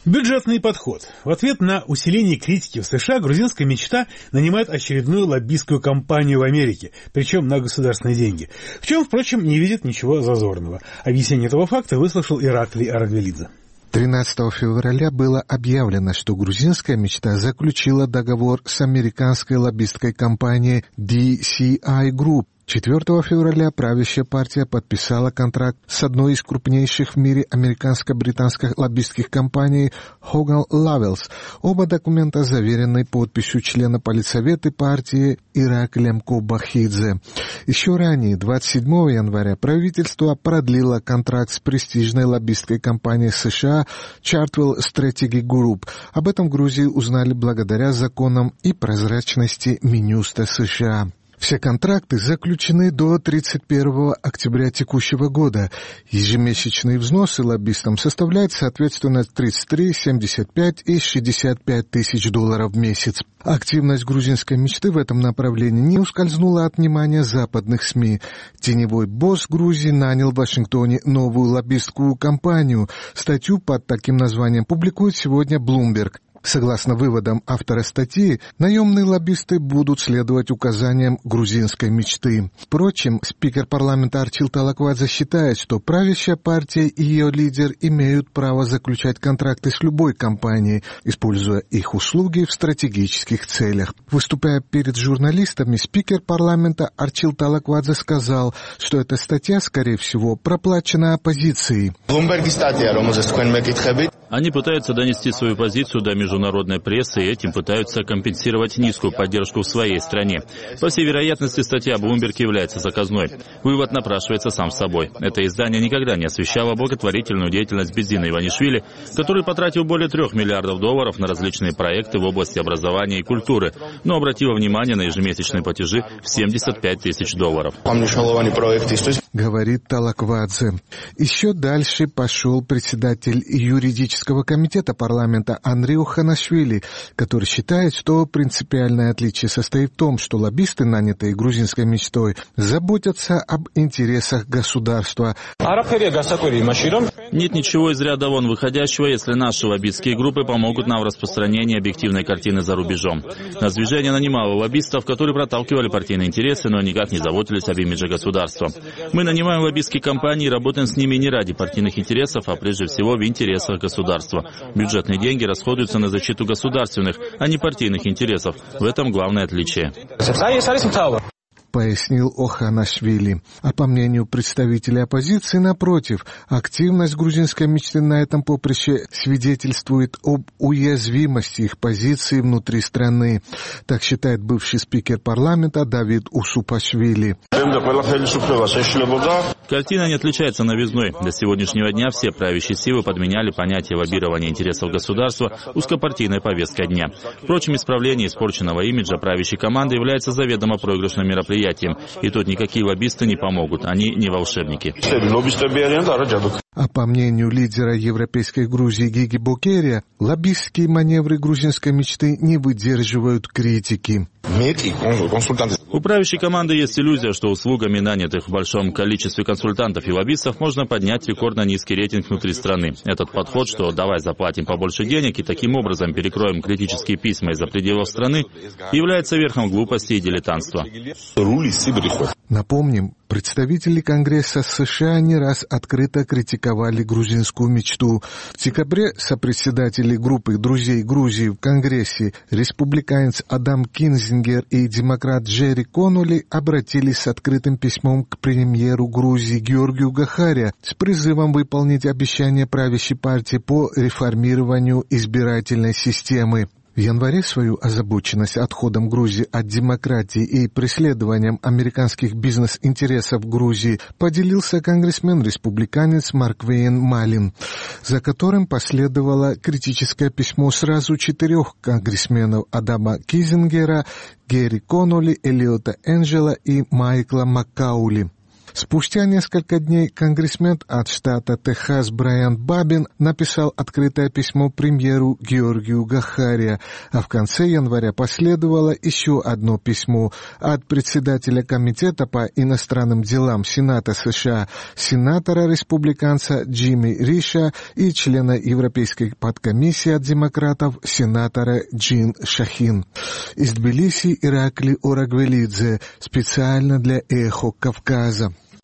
Бюджетный подход. В ответ на усиление критики в США грузинская мечта нанимает очередную лоббистскую кампанию в Америке, причем на государственные деньги, в чем, впрочем, не видит ничего зазорного. Объяснение этого факта выслушал Ираклий Аргвелидзе. 13 февраля было объявлено, что грузинская мечта заключила договор с американской лоббистской компанией DCI Group. 4 февраля правящая партия подписала контракт с одной из крупнейших в мире американско-британских лоббистских компаний Hogan Lovells. Оба документа заверены подписью члена политсовета партии Ираклием Кобахидзе. Еще ранее, 27 января, правительство продлило контракт с престижной лоббистской компанией США Chartwell Strategy Group. Об этом в Грузии узнали благодаря законам и прозрачности Минюста США. Все контракты заключены до 31 октября текущего года. Ежемесячные взносы лоббистам составляют, соответственно, 33, 75 и 65 тысяч долларов в месяц. Активность грузинской мечты в этом направлении не ускользнула от внимания западных СМИ. Теневой босс Грузии нанял в Вашингтоне новую лоббистскую компанию. Статью под таким названием публикует сегодня Bloomberg. Согласно выводам автора статьи, наемные лоббисты будут следовать указаниям грузинской мечты. Впрочем, спикер парламента Арчил Талаквадзе считает, что правящая партия и ее лидер имеют право заключать контракты с любой компанией, используя их услуги в стратегических целях. Выступая перед журналистами, спикер парламента Арчил Талаквадзе сказал, что эта статья, скорее всего, проплачена оппозицией. Они пытаются донести свою позицию до международной прессы и этим пытаются компенсировать низкую поддержку в своей стране. По всей вероятности, статья Bloomberg является заказной. Вывод напрашивается сам собой. Это издание никогда не освещало благотворительную деятельность Бедзина Иванишвили, который потратил более $3 миллиардов на различные проекты в области образования и культуры, но обратило внимание на ежемесячные платежи в $75 тысяч. Говорит Талаквадзе. Еще дальше пошел председатель юридического комитета парламента Андрей Ханашвили, который считает, что принципиальное отличие состоит в том, что лоббисты, нанятые грузинской мечтой, заботятся об интересах государства. Нет ничего из ряда вон выходящего, если наши лоббистские группы помогут нам в распространении объективной картины за рубежом. Нас движение нанимало лоббистов, которые проталкивали партийные интересы, но никак не заботились об имидже государства. Мы нанимаем лоббистские компании и работаем с ними не ради партийных интересов, а прежде всего в интересах государства. Бюджетные деньги расходуются на защиту государственных, а не партийных интересов. В этом главное отличие. Пояснил Оханашвили. А по мнению представителей оппозиции, напротив, активность грузинской мечты на этом поприще свидетельствует об уязвимости их позиции внутри страны. Так считает бывший спикер парламента Давид Усупашвили. Картина не отличается новизной. До сегодняшнего дня все правящие силы подменяли понятие лоббирования интересов государства узкопартийной повесткой дня. Впрочем, исправление испорченного имиджа правящей команды является заведомо проигрышным мероприятием. И тут никакие лоббисты не помогут. Они не волшебники. А по мнению лидера европейской Грузии Гиги Бокерия, лоббистские маневры грузинской мечты не выдерживают критики. У правящей команды есть иллюзия, что услугами нанятых в большом количестве консультантов и лоббистов можно поднять рекордно низкий рейтинг внутри страны. Этот подход, что давай заплатим побольше денег и таким образом перекроем критические письма из-за пределов страны, является верхом глупости и дилетантства. Напомним, представители Конгресса США не раз открыто критиковали грузинскую мечту. В декабре сопредседатели группы «Друзей Грузии» в Конгрессе республиканец Адам Кинзингер и демократ Джерри Конноли обратились с открытым письмом к премьеру Грузии Георгию Гахария с призывом выполнить обещания правящей партии по реформированию избирательной системы. В январе свою озабоченность отходом Грузии от демократии и преследованием американских бизнес-интересов в Грузии поделился конгрессмен-республиканец Марквейн Малин, за которым последовало критическое письмо сразу 4 конгрессменов Адама Кизингера, Герри Конноли, Элиота Энджела и Майкла Маккаули. Спустя несколько дней конгрессмен от штата Техас Брайан Бабин написал открытое письмо премьеру Георгию Гахария, а в конце января последовало еще одно письмо от председателя Комитета по иностранным делам Сената США, сенатора-республиканца Джимми Риша и члена Европейской подкомиссии от демократов, сенатора Джин Шахин. Из Тбилиси Иракли Орагвелидзе, специально для «Эхо Кавказа».